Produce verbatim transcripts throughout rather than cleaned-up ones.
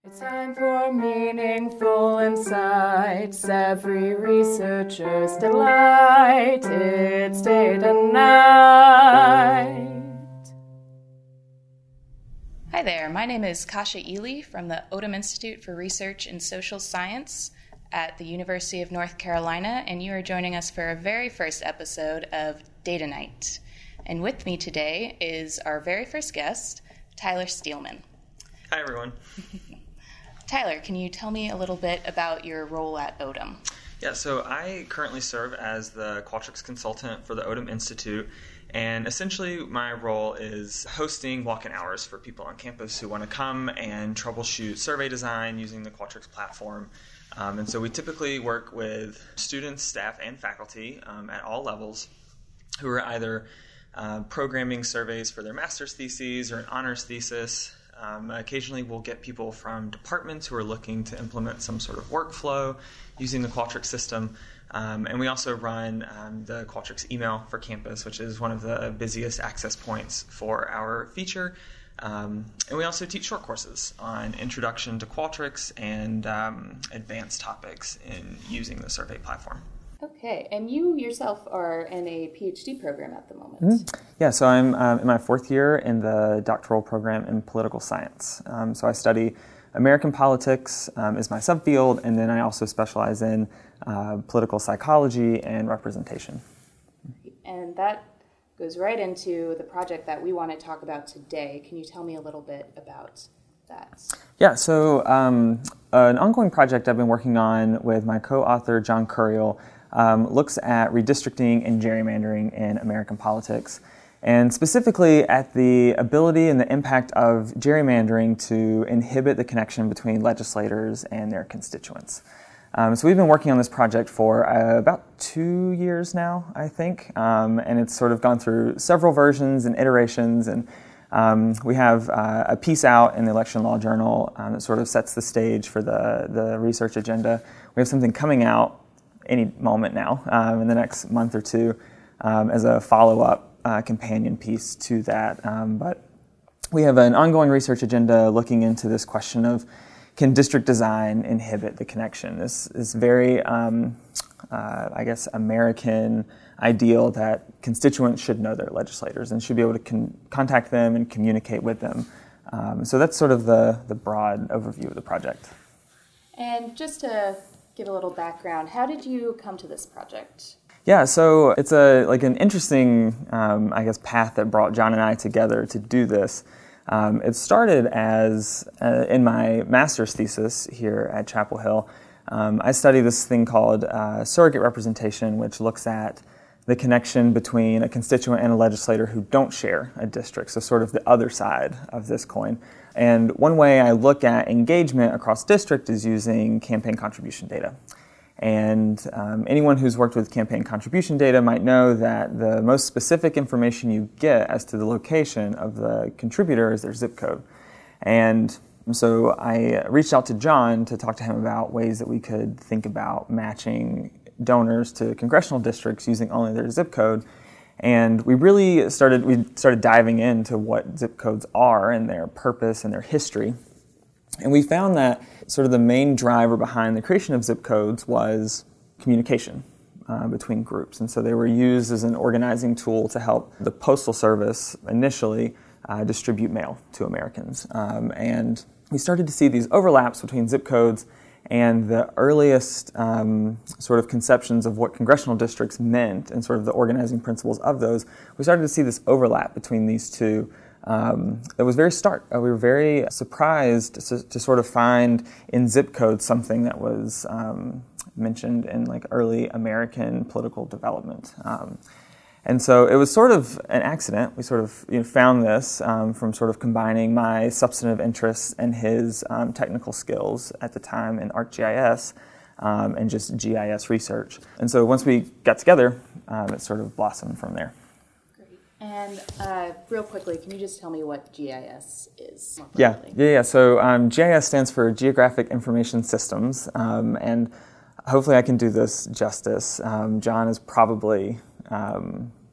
It's time for meaningful insights, every researcher's delight. It's Data Night. Hi there, my name is Kasia Ely from the Odum Institute for Research in Social Science at the University of North Carolina, and you are joining us for our very first episode of Data Night. And with me today is our very first guest, Tyler Steelman. Hi, everyone. Tyler, can you tell me a little bit about your role at Odum? Yeah, so I currently serve as the Qualtrics consultant for the Odum Institute, and essentially my role is hosting walk-in hours for people on campus who want to come and troubleshoot survey design using the Qualtrics platform. Um, and so we typically work with students, staff, and faculty um, at all levels who are either uh, programming surveys for their master's theses or an honors thesis. Um, occasionally we'll get people from departments who are looking to implement some sort of workflow using the Qualtrics system. Um, and we also run um, the Qualtrics email for campus, which is one of the busiest access points for our feature. Um, and we also teach short courses on introduction to Qualtrics and um, advanced topics in using the survey platform. Okay, and you yourself are in a PhD program at the moment. Mm-hmm. Yeah, so I'm um, in my fourth year in the doctoral program in political science. Um, so I study American politics um, is my subfield, and then I also specialize in uh, political psychology and representation. And that goes right into the project that we want to talk about today. Can you tell me a little bit about that? Yeah, so um, an ongoing project I've been working on with my co-author, John Curiel, um, looks at redistricting and gerrymandering in American politics, and specifically at the ability and the impact of gerrymandering to inhibit the connection between legislators and their constituents. Um, so we've been working on this project for uh, about two years now, I think, um, and it's sort of gone through several versions and iterations, and um, we have uh, a piece out in the Election Law Journal um, that sort of sets the stage for the, the research agenda. We have something coming out any moment now, um, in the next month or two, um, as a follow-up uh, companion piece to that. Um, but we have an ongoing research agenda looking into this question of, can district design inhibit the connection? This is very, um, uh, I guess, American ideal that constituents should know their legislators and should be able to con- contact them and communicate with them. Um, so that's sort of the, the broad overview of the project. And just to give a little background, how did you come to this project? Yeah, so it's a like an interesting, um, I guess, path that brought John and I together to do this. Um, it started as, uh, in my master's thesis here at Chapel Hill, um, I study this thing called uh, surrogate representation, which looks at the connection between a constituent and a legislator who don't share a district, so sort of the other side of this coin. And one way I look at engagement across district is using campaign contribution data. And um, anyone who's worked with campaign contribution data might know that the most specific information you get as to the location of the contributor is their zip code. And so I reached out to John to talk to him about ways that we could think about matching donors to congressional districts using only their zip code. And we really started, we started diving into what zip codes are and their purpose and their history. And we found that sort of the main driver behind the creation of zip codes was communication uh, between groups. And so they were used as an organizing tool to help the Postal Service initially uh, distribute mail to Americans. Um, and we started to see these overlaps between zip codes and the earliest um, sort of conceptions of what congressional districts meant and sort of the organizing principles of those. We started to see this overlap between these two. Um, it was very stark. Uh, we were very surprised to, to sort of find in zip codes something that was um, mentioned in like early American political development. Um, and so it was sort of an accident. We sort of you know, found this um, from sort of combining my substantive interests and his um, technical skills at the time in ArcGIS um, and just G I S research. And so once we got together, um, it sort of blossomed from there. And uh, real quickly, can you just tell me what G I S is? Yeah, yeah, yeah. So um, G I S stands for Geographic Information Systems, um, and hopefully I can do this justice. Um, John is probably um,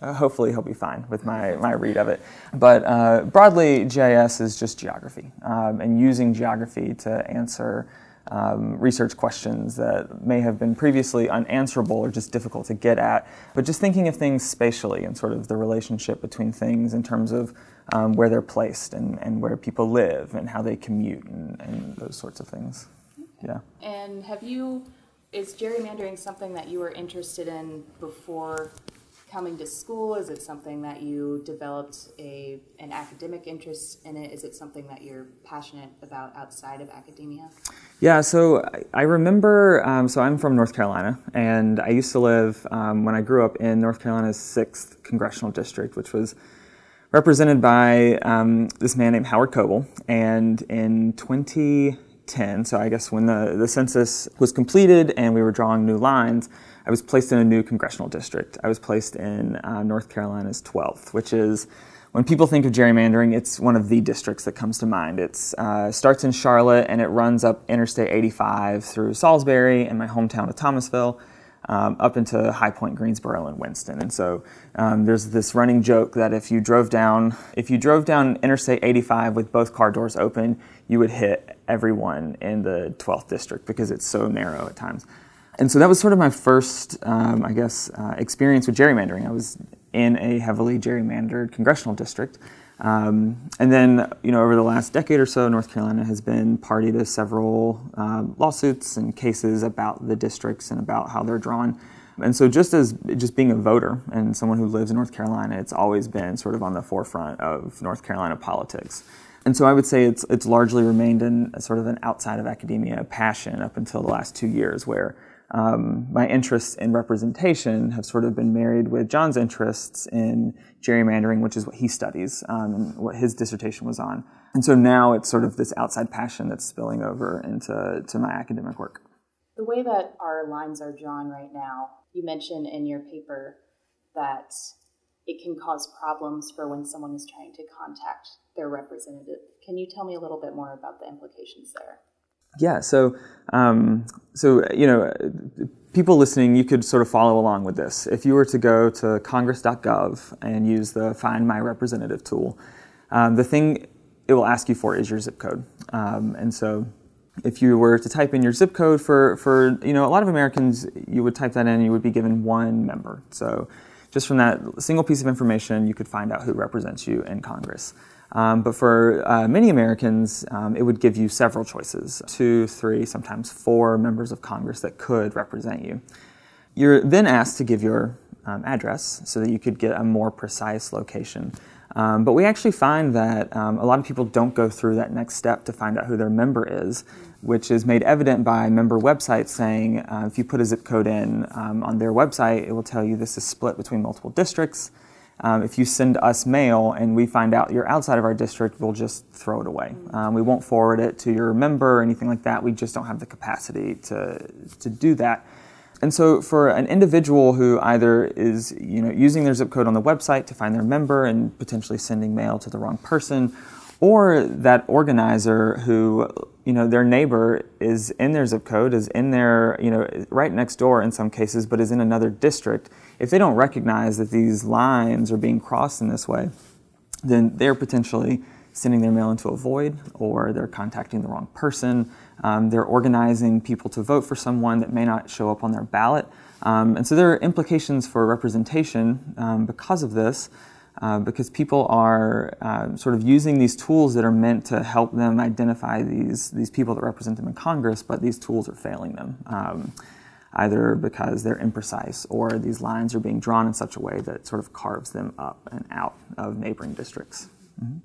uh, hopefully he'll be fine with my, my read of it. But uh, broadly, G I S is just geography, um, and using geography to answer um, research questions that may have been previously unanswerable or just difficult to get at, but just thinking of things spatially and sort of the relationship between things in terms of um, where they're placed and, and where people live and how they commute and, and those sorts of things. Yeah. And have you, is gerrymandering something that you were interested in before coming to school? Is it something that you developed a an academic interest in it? Is it something that you're passionate about outside of academia? Yeah, so I remember, um, so I'm from North Carolina, and I used to live, um, when I grew up, in North Carolina's sixth Congressional District, which was represented by um, this man named Howard Coble. And in twenty ten, so I guess when the, the census was completed and we were drawing new lines, I was placed in a new congressional district. I was placed in uh, North Carolina's twelfth, which is, when people think of gerrymandering, it's one of the districts that comes to mind. It uh, starts in Charlotte and it runs up Interstate eighty-five through Salisbury and my hometown of Thomasville, um, up into High Point, Greensboro, and Winston. And so um, there's this running joke that if you drove down, if you drove down Interstate eighty-five with both car doors open, you would hit everyone in the twelfth district because it's so narrow at times. And so that was sort of my first, um, I guess, uh, experience with gerrymandering. I was in a heavily gerrymandered congressional district. Um, and then, you know, over the last decade or so, North Carolina has been party to several um, lawsuits and cases about the districts and about how they're drawn. And so just as just being a voter and someone who lives in North Carolina, it's always been sort of on the forefront of North Carolina politics. And so I would say it's it's largely remained in a sort of an outside of academia passion up until the last two years where Um, my interests in representation have sort of been married with John's interests in gerrymandering, which is what he studies um, and what his dissertation was on. And so now it's sort of this outside passion that's spilling over into to my academic work. The way that our lines are drawn right now, you mentioned in your paper that it can cause problems for when someone is trying to contact their representative. Can you tell me a little bit more about the implications there? Yeah, so, um, so you know, people listening, you could sort of follow along with this. If you were to go to congress dot gov and use the Find My Representative tool, um, the thing it will ask you for is your zip code. Um, and so if you were to type in your zip code for, for, you know, a lot of Americans, you would type that in and you would be given one member. So just from that single piece of information, you could find out who represents you in Congress. Um, but for uh, many Americans, um, it would give you several choices, two, three, sometimes four members of Congress that could represent you. You're then asked to give your um, address so that you could get a more precise location. Um, but we actually find that um, a lot of people don't go through that next step to find out who their member is, which is made evident by member websites saying uh, if you put a zip code in um, on their website, it will tell you this is split between multiple districts. Um, if you send us mail and we find out you're outside of our district, we'll just throw it away. Um, we won't forward it to your member or anything like that. We just don't have the capacity to to do that. And so for an individual who either is, you know, using their zip code on the website to find their member and potentially sending mail to the wrong person, or that organizer who, you know, their neighbor is in their zip code, is in their, you know, right next door in some cases, but is in another district, if they don't recognize that these lines are being crossed in this way, then they're potentially sending their mail into a void, or they're contacting the wrong person. Um, they're organizing people to vote for someone that may not show up on their ballot. Um, and so there are implications for representation um, because of this, uh, because people are uh, sort of using these tools that are meant to help them identify these, these people that represent them in Congress, but these tools are failing them. Um, either because they're imprecise or these lines are being drawn in such a way that sort of carves them up and out of neighboring districts. Mm-hmm.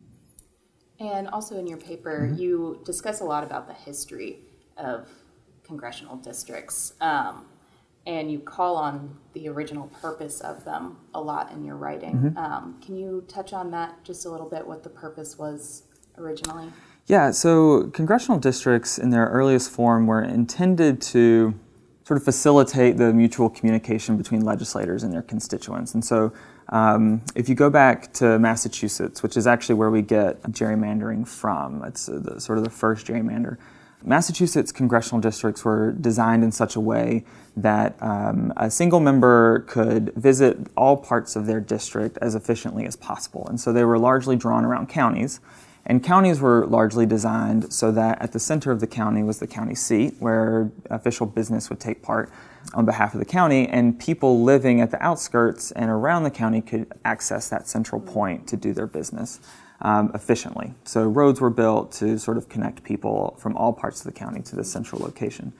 And also in your paper, mm-hmm. you discuss a lot about the history of congressional districts, um, and you call on the original purpose of them a lot in your writing. Mm-hmm. Um, can you touch on that just a little bit, what the purpose was originally? Yeah, so congressional districts in their earliest form were intended to sort of facilitate the mutual communication between legislators and their constituents. And so um, if you go back to Massachusetts, which is actually where we get gerrymandering from, it's uh, the, sort of the first gerrymander, Massachusetts congressional districts were designed in such a way that um, a single member could visit all parts of their district as efficiently as possible. And so they were largely drawn around counties. And counties were largely designed so that at the center of the county was the county seat, where official business would take part on behalf of the county, and people living at the outskirts and around the county could access that central point to do their business um, efficiently. So roads were built to sort of connect people from all parts of the county to this central location.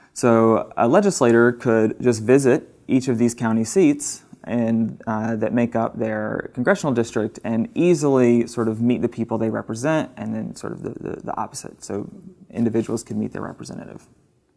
So a legislator could just visit each of these county seats and uh, that make up their congressional district and easily sort of meet the people they represent, and then sort of the, the, the opposite. So individuals can meet their representative.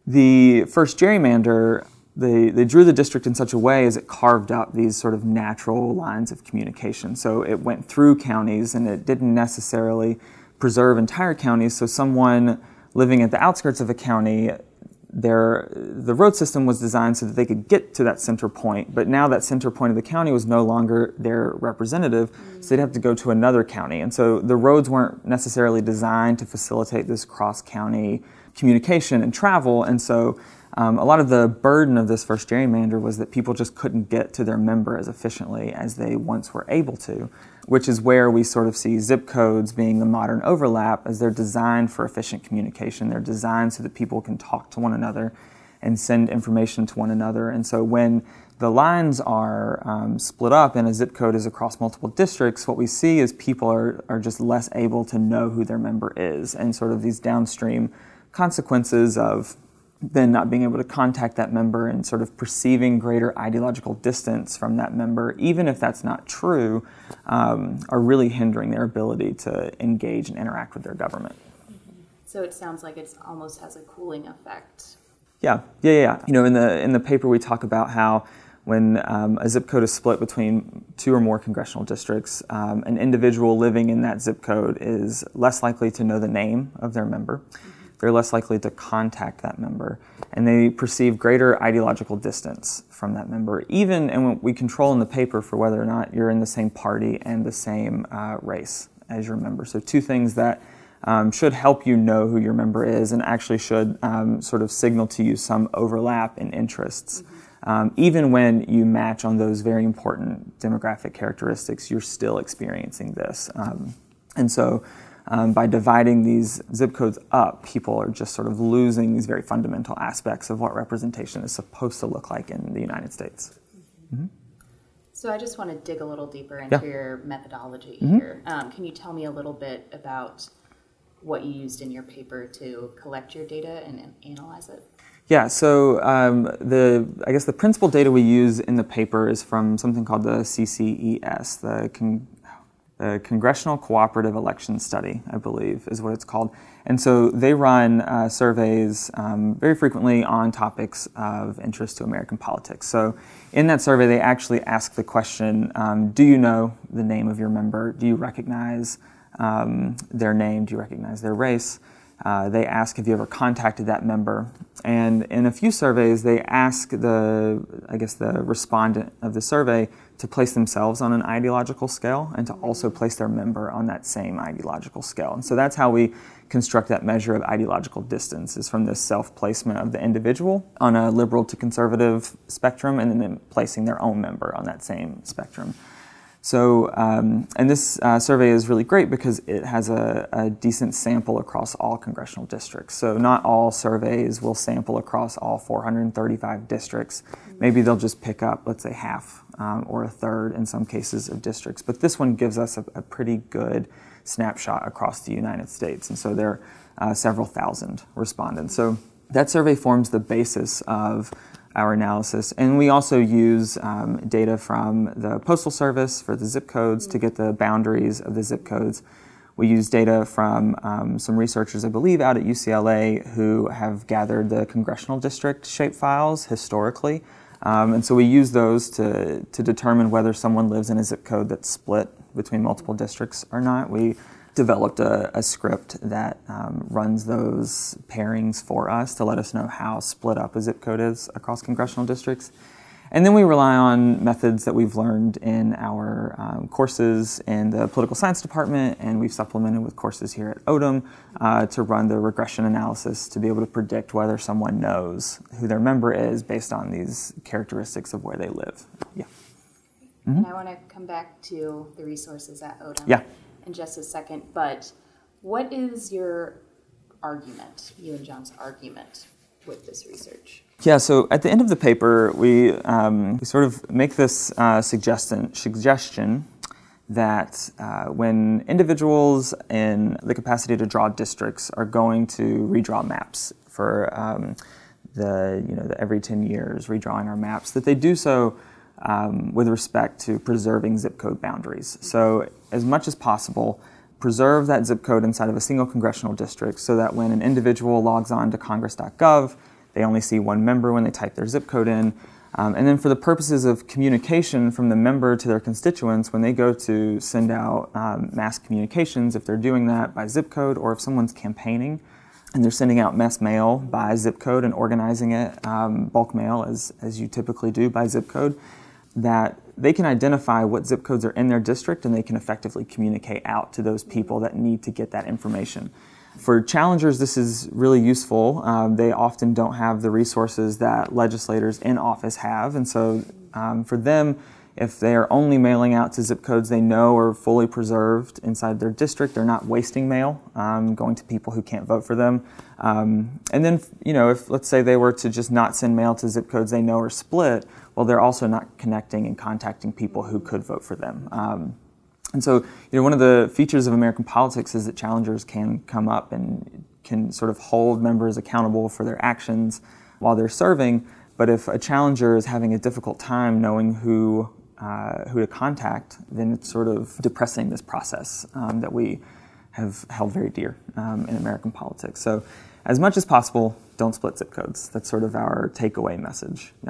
The first gerrymander, they, they drew the district in such a way as it carved up these sort of natural lines of communication. So it went through counties, and it didn't necessarily preserve entire counties. So someone living at the outskirts of a county, Their, the road system was designed so that they could get to that center point, but now that center point of the county was no longer their representative, mm-hmm. so they'd have to go to another county. And so the roads weren't necessarily designed to facilitate this cross-county communication and travel, and so um, a lot of the burden of this first gerrymander was that people just couldn't get to their member as efficiently as they once were able to, which is where we sort of see zip codes being the modern overlap, as they're designed for efficient communication. They're designed so that people can talk to one another and send information to one another. And so when the lines are um, split up and a zip code is across multiple districts, what we see is people are, are just less able to know who their member is, and sort of these downstream consequences of then not being able to contact that member and sort of perceiving greater ideological distance from that member, even if that's not true, um, are really hindering their ability to engage and interact with their government. Mm-hmm. So it sounds like it almost has a cooling effect. Yeah, yeah, yeah. You know, in the in the paper we talk about how when um, a zip code is split between two or more congressional districts, um, an individual living in that zip code is less likely to know the name of their member. Mm-hmm. They're less likely to contact that member, and they perceive greater ideological distance from that member, even, and we control in the paper for whether or not you're in the same party and the same uh, race as your member. So two things that um, should help you know who your member is, and actually should um, sort of signal to you some overlap in interests. Mm-hmm. Um, even when you match on those very important demographic characteristics, you're still experiencing this. Um, and so Um, by dividing these zip codes up, people are just sort of losing these very fundamental aspects of what representation is supposed to look like in the United States. Mm-hmm. So I just want to dig a little deeper into yeah. your methodology mm-hmm. here. Um, can you tell me a little bit about what you used in your paper to collect your data and, and analyze it? Yeah, so um, the I guess the principal data we use in the paper is from something called the C C E S, the Con- The Congressional Cooperative Election Study, I believe, is what it's called. And so they run uh, surveys um, very frequently on topics of interest to American politics. So in that survey, they actually ask the question, um, do you know the name of your member? Do you recognize um, their name? Do you recognize their race? Uh, they ask, have you ever contacted that member? And in a few surveys, they ask the, I guess, the respondent of the survey to place themselves on an ideological scale and to also place their member on that same ideological scale. And so that's how we construct that measure of ideological distance, is from this self-placement of the individual on a liberal to conservative spectrum, and then placing their own member on that same spectrum. So, um, and this uh, survey is really great because it has a, a decent sample across all congressional districts. So not all surveys will sample across all four hundred thirty-five districts. Maybe they'll just pick up, let's say, half um, or a third in some cases of districts. But this one gives us a, a pretty good snapshot across the United States. And so there are uh, several thousand respondents. So that survey forms the basis of our analysis. And we also use um, data from the Postal Service for the zip codes to get the boundaries of the zip codes. We use data from um, some researchers, I believe, out at U C L A who have gathered the congressional district shapefiles historically. Um, and so we use those to, to determine whether someone lives in a zip code that's split between multiple districts or not. We developed a, a script that um, runs those pairings for us to let us know how split up a zip code is across congressional districts. And then we rely on methods that we've learned in our um, courses in the political science department, and we've supplemented with courses here at Odom uh, to run the regression analysis to be able to predict whether someone knows who their member is based on these characteristics of where they live. Yeah. Mm-hmm. And I want to come back to the resources at Odom yeah. in just a second, but what is your argument, you and John's argument with this research? Yeah, so at the end of the paper, we, um, we sort of make this uh, suggestion, suggestion that uh, when individuals in the capacity to draw districts are going to redraw maps for um, the, you know, the every ten years, redrawing our maps, that they do so um, with respect to preserving zip code boundaries. So as much as possible, preserve that zip code inside of a single congressional district so that when an individual logs on to congress dot gov, they only see one member when they type their zip code in. Um, and then for the purposes of communication from the member to their constituents, when they go to send out um, mass communications, if they're doing that by zip code, or if someone's campaigning and they're sending out mass mail by zip code and organizing it, um, bulk mail, as, as you typically do by zip code, that they can identify what zip codes are in their district and they can effectively communicate out to those people that need to get that information. For challengers, this is really useful. Um, they often don't have the resources that legislators in office have, and so um, for them, if they are only mailing out to zip codes they know are fully preserved inside their district, they're not wasting mail, um, going to people who can't vote for them. Um, and then, you know, if let's say they were to just not send mail to zip codes they know are split, well, they're also not connecting and contacting people who could vote for them. Um, And so, you know, one of the features of American politics is that challengers can come up and can sort of hold members accountable for their actions while they're serving. But if a challenger is having a difficult time knowing who uh, who to contact, then it's sort of depressing this process um, that we have held very dear um, in American politics. So, as much as possible, don't split zip codes. That's sort of our takeaway message. Yeah.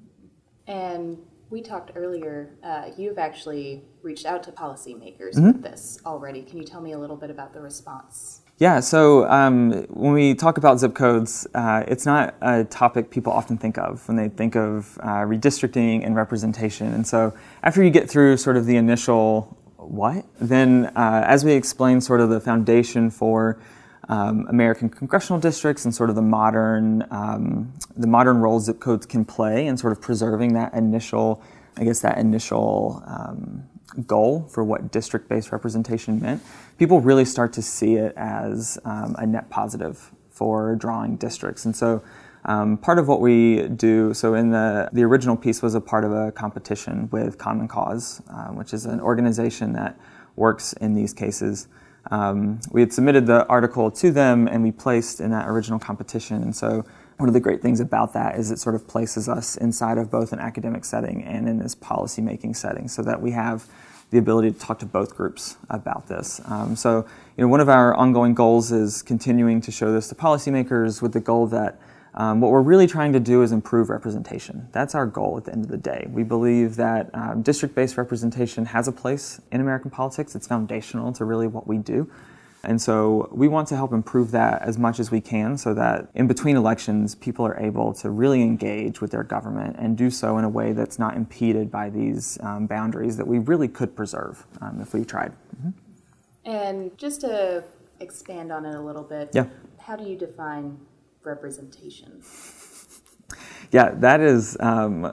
And we talked earlier, uh, you've actually reached out to policymakers mm-hmm. with this already. Can you tell me a little bit about the response? Yeah, so um, when we talk about zip codes, uh, it's not a topic people often think of when they think of uh, redistricting and representation. And so after you get through sort of the initial what, then uh, as we explain sort of the foundation for Um, American congressional districts and sort of the modern um, the modern role zip codes can play in sort of preserving that initial, I guess that initial um, goal for what district-based representation meant, people really start to see it as um, a net positive for drawing districts. And so um, part of what we do, so in the, the original piece was a part of a competition with Common Cause, uh, which is an organization that works in these cases. Um, we had submitted the article to them and we placed in that original competition. And so one of the great things about that is it sort of places us inside of both an academic setting and in this policy-making setting so that we have the ability to talk to both groups about this. Um, so, you know, one of our ongoing goals is continuing to show this to policymakers with the goal that Um, what we're really trying to do is improve representation. That's our goal at the end of the day. We believe that um, district-based representation has a place in American politics. It's foundational to really what we do. And so we want to help improve that as much as we can so that in between elections, people are able to really engage with their government and do so in a way that's not impeded by these um, boundaries that we really could preserve um, if we tried. Mm-hmm. And just to expand on it a little bit, yeah. How do you define representation? Yeah, that is um,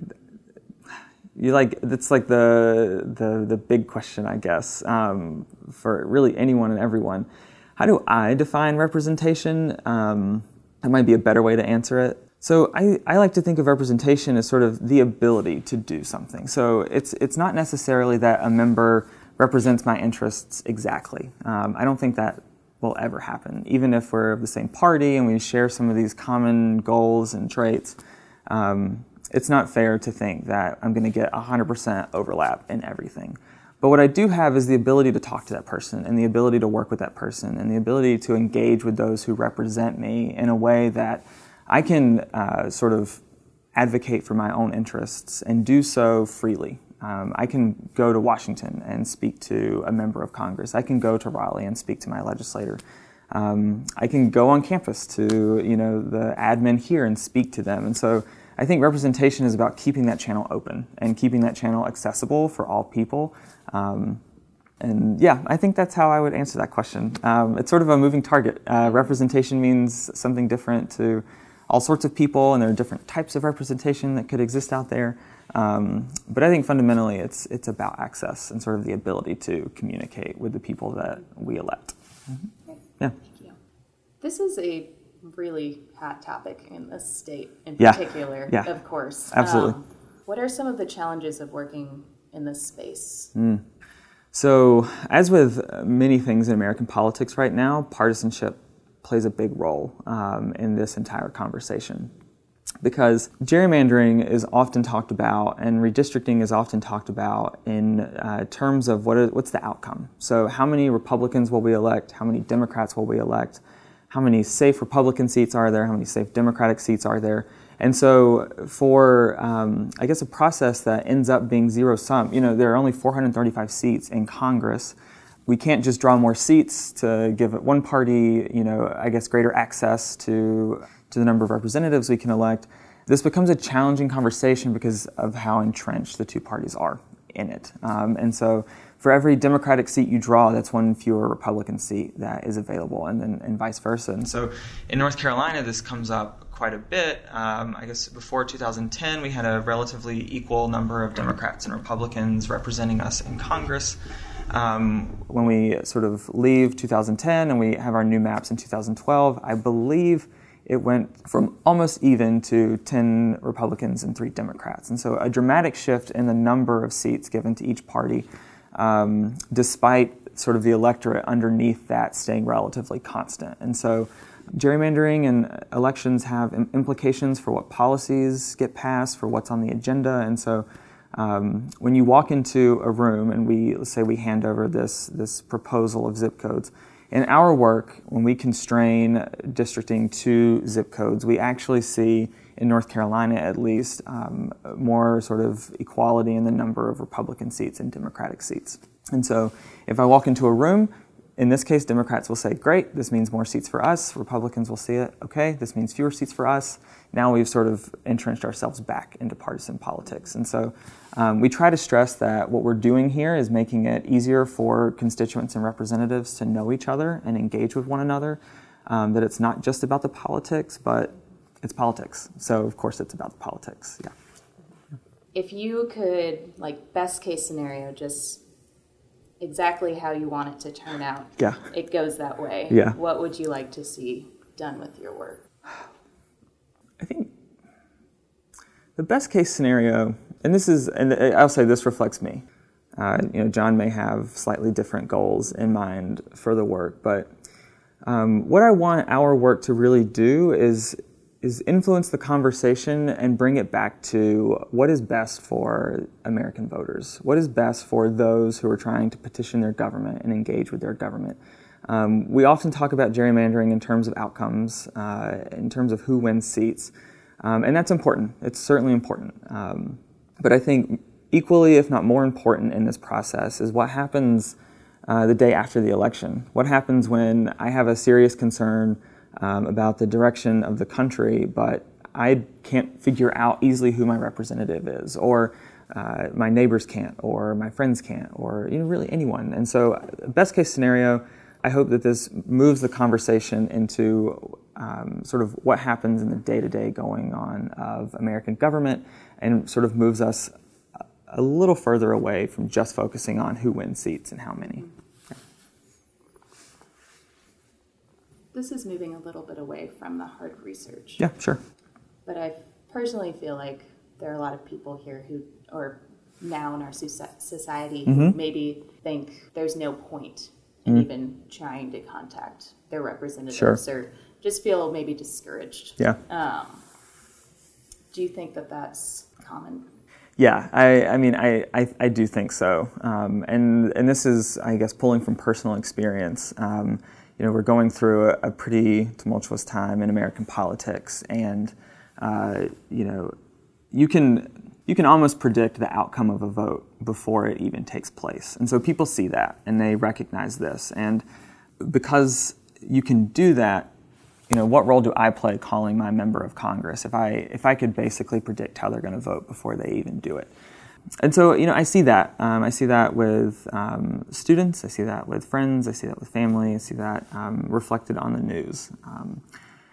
you like that's like the the the big question, I guess, um, for really anyone and everyone. How do I define representation? Um, that might be a better way to answer it. So I, I like to think of representation as sort of the ability to do something. So it's it's not necessarily that a member represents my interests exactly. Um, I don't think that will ever happen. Even if we're of the same party and we share some of these common goals and traits, um, it's not fair to think that I'm going to get one hundred percent overlap in everything. But what I do have is the ability to talk to that person and the ability to work with that person and the ability to engage with those who represent me in a way that I can uh, sort of advocate for my own interests and do so freely. Um, I can go to Washington and speak to a member of Congress. I can go to Raleigh and speak to my legislator. Um, I can go on campus to, you know, the admin here and speak to them. And so I think representation is about keeping that channel open and keeping that channel accessible for all people. Um, and yeah, I think that's how I would answer that question. Um, it's sort of a moving target. Uh, representation means something different to all sorts of people, and there are different types of representation that could exist out there. Um, but I think fundamentally it's it's about access and sort of the ability to communicate with the people that we elect. Mm-hmm. Yeah. Thank you. This is a really hot topic in this state in yeah. particular, yeah. of course. Absolutely. Um, what are some of the challenges of working in this space? Mm. So, as with many things in American politics right now, partisanship plays a big role um, in this entire conversation. Because gerrymandering is often talked about and redistricting is often talked about in uh, terms of what is, what's the outcome. So how many Republicans will we elect? How many Democrats will we elect? How many safe Republican seats are there? How many safe Democratic seats are there? And so for, um, I guess, a process that ends up being zero-sum, you know, there are only four hundred thirty-five seats in Congress. We can't just draw more seats to give one party, you know, I guess, greater access to to the number of representatives we can elect. This becomes a challenging conversation because of how entrenched the two parties are in it. Um, and so for every Democratic seat you draw, that's one fewer Republican seat that is available, and then and vice versa. And so in North Carolina, this comes up quite a bit. Um, I guess before two thousand ten, we had a relatively equal number of Democrats and Republicans representing us in Congress. Um, when we sort of leave two thousand ten and we have our new maps in two thousand twelve, I believe it went from almost even to ten Republicans and three Democrats. And so a dramatic shift in the number of seats given to each party, um, despite sort of the electorate underneath that staying relatively constant. And so gerrymandering and elections have implications for what policies get passed, for what's on the agenda. And so um, when you walk into a room and we, let's say we hand over this, this proposal of zip codes, in our work, when we constrain districting to zip codes, we actually see, in North Carolina at least, um, more sort of equality in the number of Republican seats and Democratic seats. And so if I walk into a room, in this case, Democrats will say, great, this means more seats for us. Republicans will see it, okay, this means fewer seats for us. Now we've sort of entrenched ourselves back into partisan politics. And so um, we try to stress that what we're doing here is making it easier for constituents and representatives to know each other and engage with one another, um, that it's not just about the politics, but it's politics. So, of course, it's about the politics, yeah. If you could, like, best case scenario, just exactly how you want it to turn out, yeah. it goes that way, yeah. what would you like to see done with your work? I think the best case scenario, and this is, and I'll say this reflects me. Uh, you know, John may have slightly different goals in mind for the work, but um, what I want our work to really do is is influence the conversation and bring it back to what is best for American voters, what is best for those who are trying to petition their government and engage with their government. Um, we often talk about gerrymandering in terms of outcomes, uh, in terms of who wins seats, um, and that's important. It's certainly important. Um, but I think equally, if not more important in this process, is what happens uh, the day after the election. What happens when I have a serious concern um, about the direction of the country, but I can't figure out easily who my representative is, or uh, my neighbors can't, or my friends can't, or you know, really anyone. And so, best case scenario, I hope that this moves the conversation into um, sort of what happens in the day-to-day going on of American government, and sort of moves us a little further away from just focusing on who wins seats and how many. Yeah. This is moving a little bit away from the hard research. Yeah, sure. But I personally feel like there are a lot of people here who, or now in our society, mm-hmm. who maybe think there's no point in mm-hmm. even trying to contact their representatives, sure. or just feel maybe discouraged. Yeah. Um, do you think that that's common? Yeah, I, I mean, I, I, I do think so. Um, and and this is, I guess, pulling from personal experience. Um, you know, we're going through a, a pretty tumultuous time in American politics, and uh, you know, you can you can almost predict the outcome of a vote before it even takes place. And so people see that and they recognize this. And because you can do that, you know, what role do I play calling my member of Congress if I if I could basically predict how they're going to vote before they even do it? And so, you know, I see that. Um, I see that with um, students. I see that with friends. I see that with family. I see that um, reflected on the news. Um,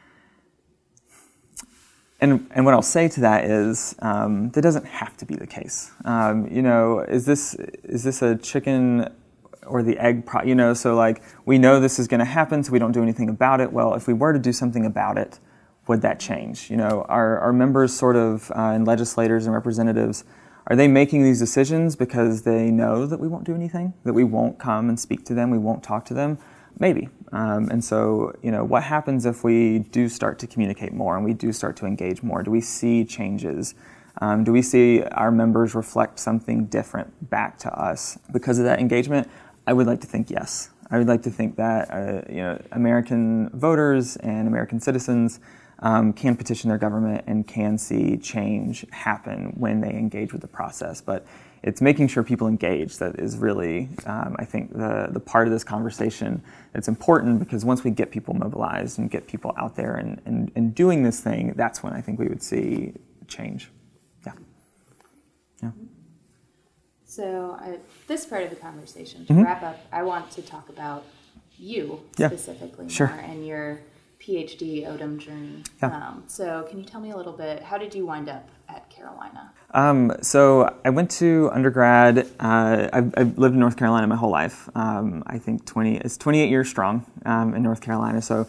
and and what I'll say to that is um, that doesn't have to be the case. Um, you know, is this is this a chicken or the egg? Pro- you know, so like we know this is going to happen, so we don't do anything about it. Well, if we were to do something about it, would that change? You know, our our members, sort of, uh, and legislators and representatives. Are they making these decisions because they know that we won't do anything, that we won't come and speak to them, we won't talk to them? Maybe. Um, and so, you know, what happens if we do start to communicate more and we do start to engage more? Do we see changes? Um, do we see our members reflect something different back to us because of that engagement? I would like to think yes. I would like to think that, uh, you know, American voters and American citizens Um, can petition their government and can see change happen when they engage with the process. But it's making sure people engage that is really, um, I think, the, the part of this conversation that's important, because once we get people mobilized and get people out there and, and, and doing this thing, that's when I think we would see change. Yeah. Yeah. So uh, this part of the conversation, to mm-hmm. wrap up, I want to talk about you yeah. specifically sure. more and your PhD Odom journey. Yeah. Um, so can you tell me a little bit, how did you wind up at Carolina? Um, so I went to undergrad. Uh, I've, I've lived in North Carolina my whole life. Um, I think twenty it's twenty-eight years strong um, in North Carolina. So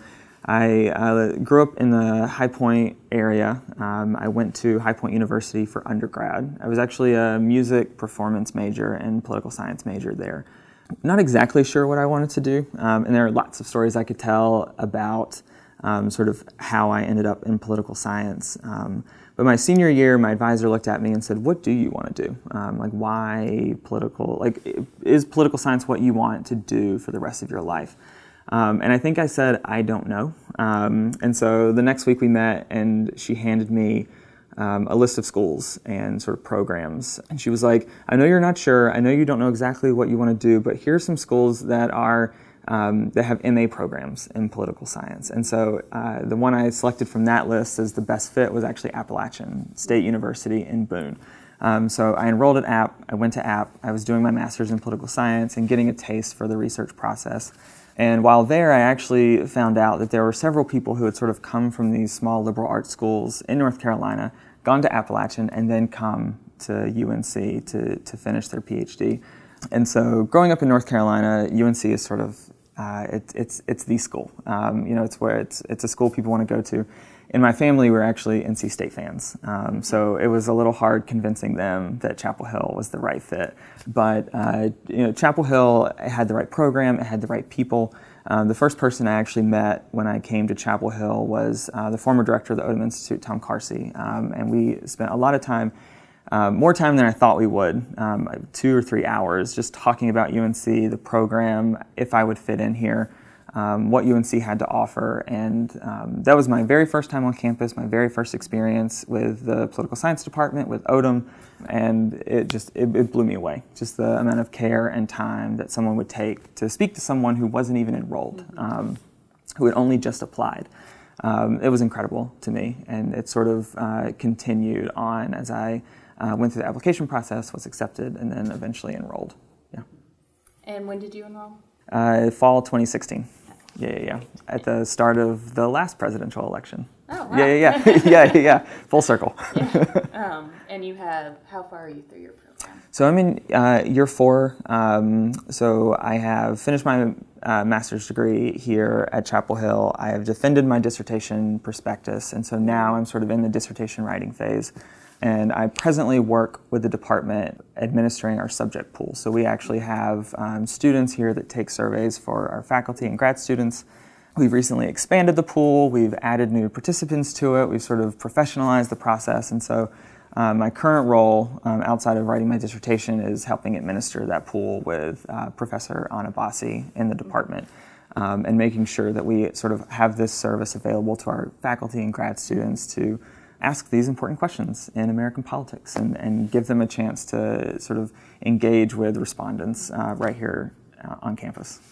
I uh, grew up in the High Point area. Um, I went to High Point University for undergrad. I was actually a music performance major and political science major there. Not exactly sure what I wanted to do, um, and there are lots of stories I could tell about Um, sort of how I ended up in political science. Um, but my senior year, my advisor looked at me and said, what do you want to do? Um, like, why political, like, is political science what you want to do for the rest of your life? Um, and I think I said, I don't know. Um, and so the next week we met, and she handed me um, a list of schools and sort of programs. And she was like, I know you're not sure. I know you don't know exactly what you want to do, but here's some schools that are Um, that have M A programs in political science. And so uh, the one I selected from that list as the best fit was actually Appalachian State University in Boone. Um, so I enrolled at App, I went to App, I was doing my master's in political science and getting a taste for the research process. And while there, I actually found out that there were several people who had sort of come from these small liberal arts schools in North Carolina, gone to Appalachian, and then come to U N C to, to finish their PhD. And so growing up in North Carolina, U N C is sort of Uh, it, it's it's the school. Um, you know, it's where it's it's a school people want to go to. In my family, we're actually N C State fans, um, so it was a little hard convincing them that Chapel Hill was the right fit. But uh, you know, Chapel Hill had the right program, it had the right people. Um, the first person I actually met when I came to Chapel Hill was uh, the former director of the Odom Institute, Tom Carsey, um, and we spent a lot of time. Um, more time than I thought we would, um, two or three hours, just talking about U N C, the program, if I would fit in here, um, what U N C had to offer. And um, that was my very first time on campus, my very first experience with the political science department, with Odom, and it just, it, it blew me away. Just the amount of care and time that someone would take to speak to someone who wasn't even enrolled, um, who had only just applied. Um, it was incredible to me, and it sort of uh, continued on as I Uh, went through the application process, was accepted, and then eventually enrolled. Yeah. And when did you enroll? Uh, fall twenty sixteen. Yeah, yeah, yeah. At the start of the last presidential election. Oh, wow. Yeah, yeah, yeah. yeah, yeah, yeah. Full circle. Yeah. Um, and you have, how far are you through your program? So I'm in uh, year four. Um, so I have finished my uh, master's degree here at Chapel Hill. I have defended my dissertation prospectus, and so now I'm sort of in the dissertation writing phase. And I presently work with the department administering our subject pool. So we actually have um, students here that take surveys for our faculty and grad students. We've recently expanded the pool. We've added new participants to it. We've sort of professionalized the process. And so um, my current role um, outside of writing my dissertation is helping administer that pool with uh, Professor Anna Bassi in the department. Um, and making sure that we sort of have this service available to our faculty and grad students to ask these important questions in American politics and, and give them a chance to sort of engage with respondents uh, right here uh, on campus.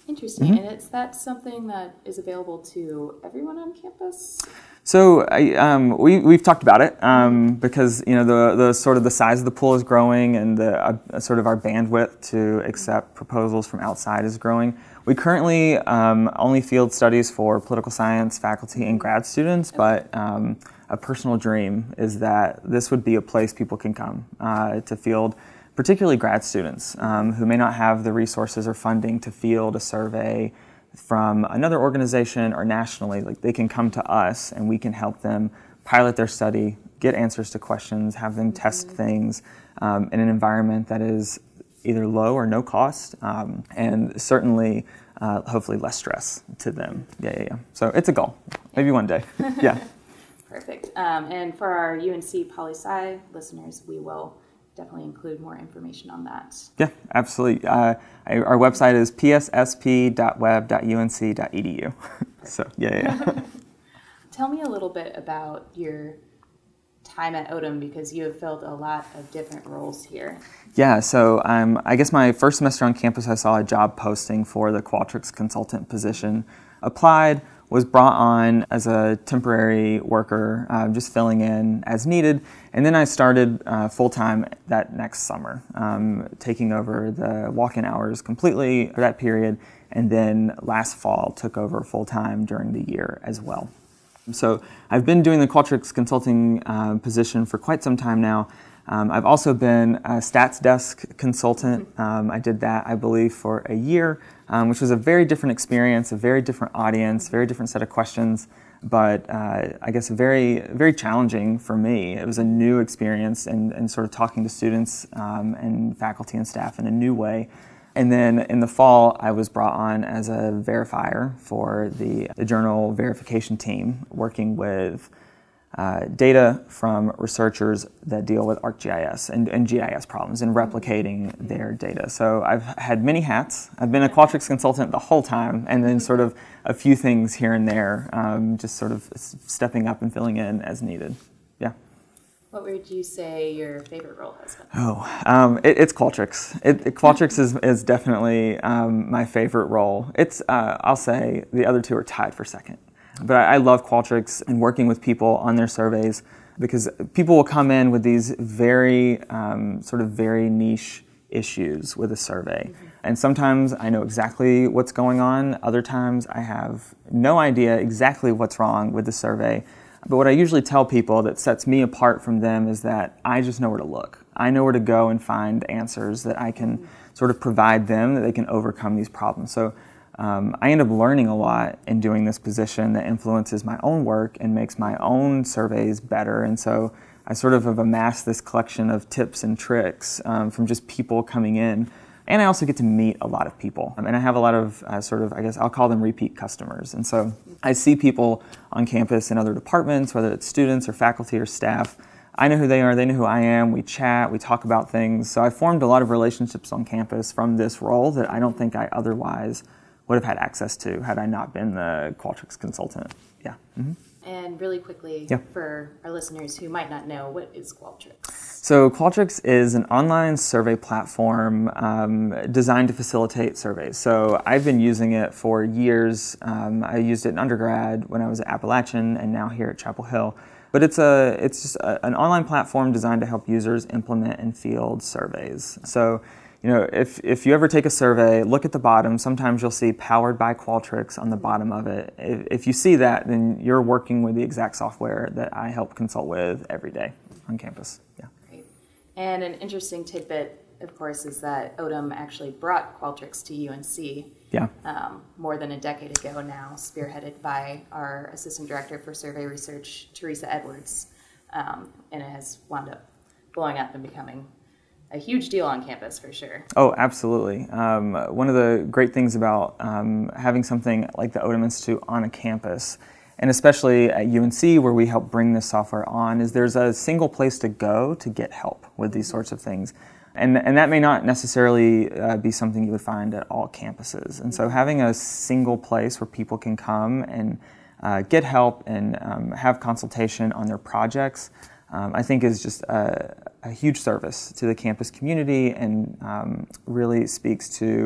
Interesting. Mm-hmm. And is that something that is available to everyone on campus? So I, um, we we've talked about it um, because you know the the sort of the size of the pool is growing and the uh, sort of our bandwidth to accept proposals from outside is growing. We currently um, only field studies for political science faculty and grad students, okay. but um, a personal dream is that this would be a place people can come uh, to field, particularly grad students um, who may not have the resources or funding to field a survey from another organization or nationally. Like they can come to us and we can help them pilot their study, get answers to questions, have them test mm-hmm. things um, in an environment that is either low or no cost, um, and certainly, uh, hopefully less stress to them. Yeah, yeah, yeah. So it's a goal. Maybe one day. Yeah. Perfect. Um, and for our U N C Poli-Sci listeners, we will definitely include more information on that. Yeah, absolutely. Uh, our website is p s s p dot web dot u n c dot e d u. So, yeah, yeah. Tell me a little bit about your time at Odum, because you have filled a lot of different roles here. Yeah, so um, I guess my first semester on campus, I saw a job posting for the Qualtrics consultant position. Applied, was brought on as a temporary worker, uh, just filling in as needed. And then I started uh, full-time that next summer, um, taking over the walk-in hours completely for that period. And then last fall took over full-time during the year as well. So I've been doing the Qualtrics consulting uh, position for quite some time now. Um, I've also been a stats desk consultant. Um, I did that, I believe, for a year, um, which was a very different experience, a very different audience, very different set of questions, but uh, I guess very, very challenging for me. It was a new experience and, and sort of talking to students um, and faculty and staff in a new way. And then in the fall, I was brought on as a verifier for the, the journal verification team, working with Uh, data from researchers that deal with ArcGIS and, and G I S problems and replicating their data. So I've had many hats. I've been a Qualtrics consultant the whole time, and then sort of a few things here and there, um, just sort of stepping up and filling in as needed. Yeah. What would you say your favorite role has been? Oh, um, it, it's Qualtrics. It, it, Qualtrics is, is definitely um, my favorite role. It's, uh, I'll say the other two are tied for second. But I love Qualtrics and working with people on their surveys, because people will come in with these very um, sort of very niche issues with a survey. Mm-hmm. And sometimes I know exactly what's going on. Other times I have no idea exactly what's wrong with the survey. But what I usually tell people that sets me apart from them is that I just know where to look. I know where to go and find answers that I can mm-hmm. sort of provide them, that they can overcome these problems. So Um, I end up learning a lot in doing this position that influences my own work and makes my own surveys better. And so I sort of have amassed this collection of tips and tricks um, from just people coming in. And I also get to meet a lot of people. Um, and I have a lot of uh, sort of, I guess I'll call them repeat customers. And so I see people on campus in other departments, whether it's students or faculty or staff. I know who they are, they know who I am, we chat, we talk about things. So I formed a lot of relationships on campus from this role that I don't think I otherwise would have had access to had I not been the Qualtrics consultant. Yeah. Mm-hmm. And really quickly, yeah. for our listeners who might not know, what is Qualtrics? So Qualtrics is an online survey platform um, designed to facilitate surveys. So I've been using it for years. Um, I used it in undergrad when I was at Appalachian and now here at Chapel Hill. But it's a it's just a, an online platform designed to help users implement and field surveys. So You know, if, if you ever take a survey, look at the bottom. Sometimes you'll see powered by Qualtrics on the bottom of it. If, if you see that, then you're working with the exact software that I help consult with every day on campus. Yeah. Great. And an interesting tidbit, of course, is that Odum actually brought Qualtrics to U N C yeah. um, more than a decade ago now, spearheaded by our Assistant Director for Survey Research, Teresa Edwards. Um, and it has wound up blowing up and becoming a huge deal on campus, for sure. Oh, absolutely. Um, one of the great things about um, having something like the Odum Institute on a campus, and especially at U N C where we help bring this software on, is there's a single place to go to get help with these sorts of things. And, and that may not necessarily uh, be something you would find at all campuses. And so having a single place where people can come and uh, get help and um, have consultation on their projects, um, I think is just a, a huge service to the campus community and um, really speaks to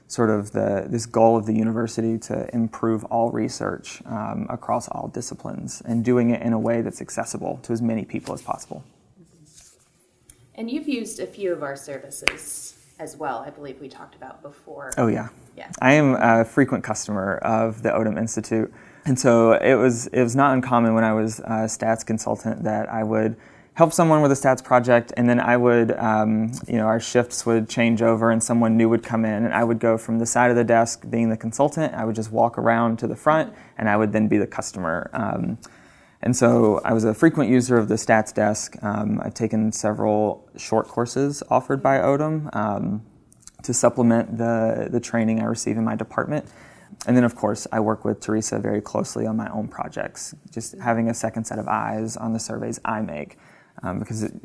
sort of the this goal of the university to improve all research um, across all disciplines and doing it in a way that's accessible to as many people as possible. And you've used a few of our services as well, I believe we talked about before. Oh, yeah. Yeah. I am a frequent customer of the Odum Institute. And so it was it was not uncommon when I was a stats consultant that I would help someone with a stats project, and then I would, um, you know, our shifts would change over and someone new would come in, and I would go from the side of the desk being the consultant, I would just walk around to the front, and I would then be the customer. Um, and so I was a frequent user of the stats desk. Um, I've taken several short courses offered by Odum um, to supplement the, the training I receive in my department. And then, of course, I work with Teresa very closely on my own projects, just having a second set of eyes on the surveys I make. Um, because it,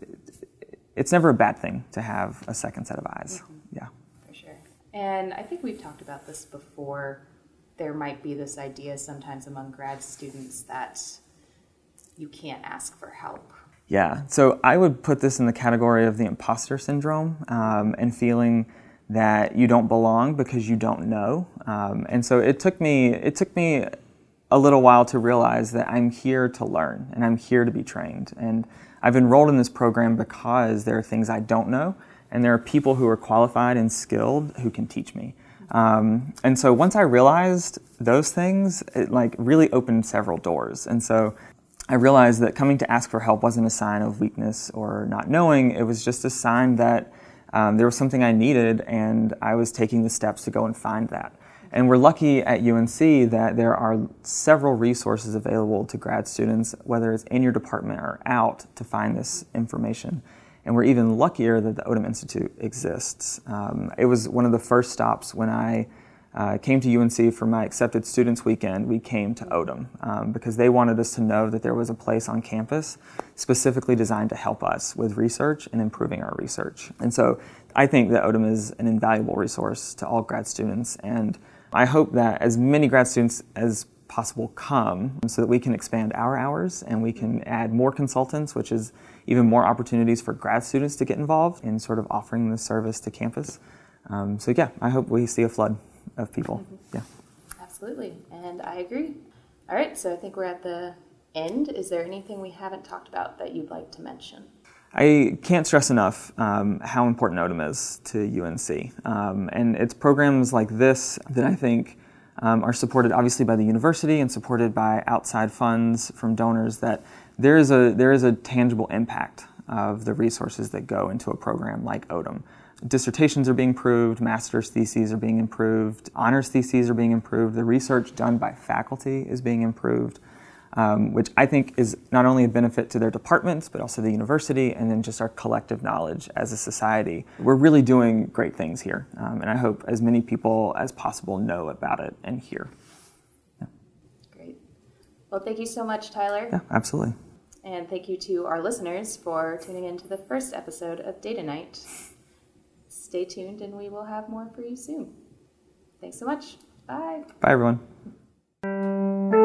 it's never a bad thing to have a second set of eyes. Mm-hmm. Yeah. For sure. And I think we've talked about this before. There might be this idea sometimes among grad students that you can't ask for help. Yeah. So I would put this in the category of the imposter syndrome um, and feeling that you don't belong because you don't know. Um, and so it took me it took me a little while to realize that I'm here to learn and I'm here to be trained. And I've enrolled in this program because there are things I don't know, and there are people who are qualified and skilled who can teach me. Um, and so once I realized those things, it like really opened several doors. And so I realized that coming to ask for help wasn't a sign of weakness or not knowing. It was just a sign that um, there was something I needed, and I was taking the steps to go and find that. And we're lucky at U N C that there are several resources available to grad students, whether it's in your department or out, to find this information. And we're even luckier that the Odum Institute exists. Um, it was one of the first stops when I uh, came to U N C for my Accepted Students Weekend. We came to Odum um, because they wanted us to know that there was a place on campus specifically designed to help us with research and improving our research. And so I think that Odum is an invaluable resource to all grad students, and I hope that as many grad students as possible come so that we can expand our hours and we can add more consultants, which is even more opportunities for grad students to get involved in sort of offering the service to campus. Um, so yeah, I hope we see a flood of people. Mm-hmm. Yeah. Absolutely, and I agree. All right, so I think we're at the end. Is there anything we haven't talked about that you'd like to mention? I can't stress enough um, how important Odum is to U N C. Um, and it's programs like this that I think um, are supported obviously by the university and supported by outside funds from donors, that there is a there is a tangible impact of the resources that go into a program like Odum. Dissertations are being improved, master's theses are being improved, honors theses are being improved, the research done by faculty is being improved. Um, which I think is not only a benefit to their departments, but also the university, and then just our collective knowledge as a society. We're really doing great things here, um, and I hope as many people as possible know about it and hear. Yeah. Great. Well, thank you so much, Tyler. Yeah, absolutely. And thank you to our listeners for tuning in to the first episode of Data Night. Stay tuned, and we will have more for you soon. Thanks so much. Bye. Bye, everyone.